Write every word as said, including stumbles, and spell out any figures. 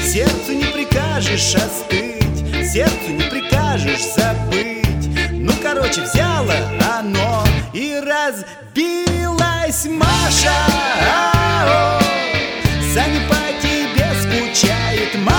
Сердцу не прикажешь остыть, сердцу не прикажешь забыть. Ну, короче, взяло оно и разбилась Маша. А-о, Саня по тебе скучает.